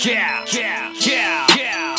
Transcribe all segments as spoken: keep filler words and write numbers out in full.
Yeah, yeah, yeah, yeah.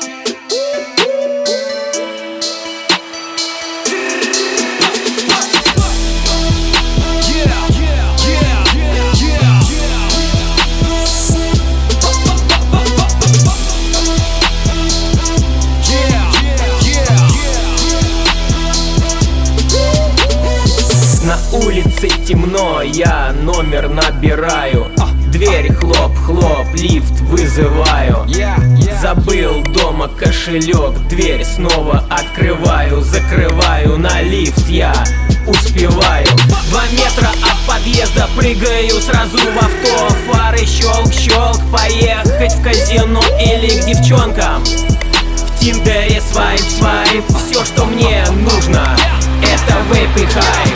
На улице темно, я номер набираю. Дверь хлоп-хлоп, лифт вызываю. Забыл дома кошелек, дверь снова открываю. Закрываю, на лифт я успеваю. Два метра от подъезда прыгаю сразу в авто. Фары щелк-щелк, поехать в казино или к девчонкам. В Тиндере свайп-свайп, все, что мне нужно, это вейп и хайп.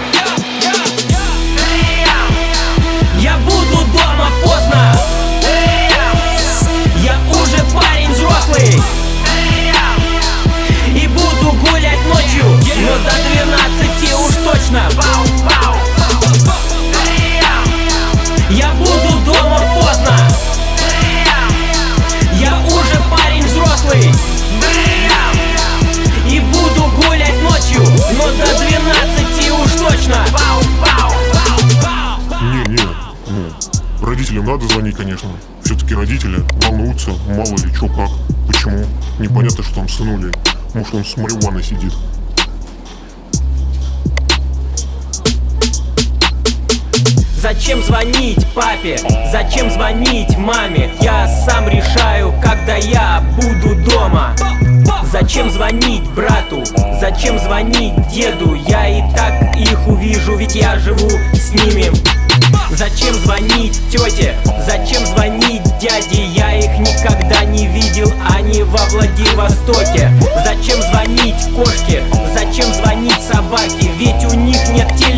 Я буду дома поздно, я уже парень взрослый, и буду гулять ночью, но до двенадцати уж точно. Я буду дома поздно, я уже парень взрослый, и буду гулять ночью, но до двенадцати уж точно. Не-не, ну, родителям надо звонить, конечно. Все-таки родители волнуются, мало ли, чё, как, почему. Непонятно, что там сынули. Может, он с марихуаной сидит. Зачем звонить папе? Зачем звонить маме? Я сам решаю, когда я буду дома. Зачем звонить брату? Зачем звонить деду? Я и так их увижу, ведь я живу с ними. Зачем звонить тете? Зачем звонить дяде? Я их никогда не видел, они во Владивостоке. Зачем звонить кошке? Зачем звонить собаке? Ведь у них нет телефона.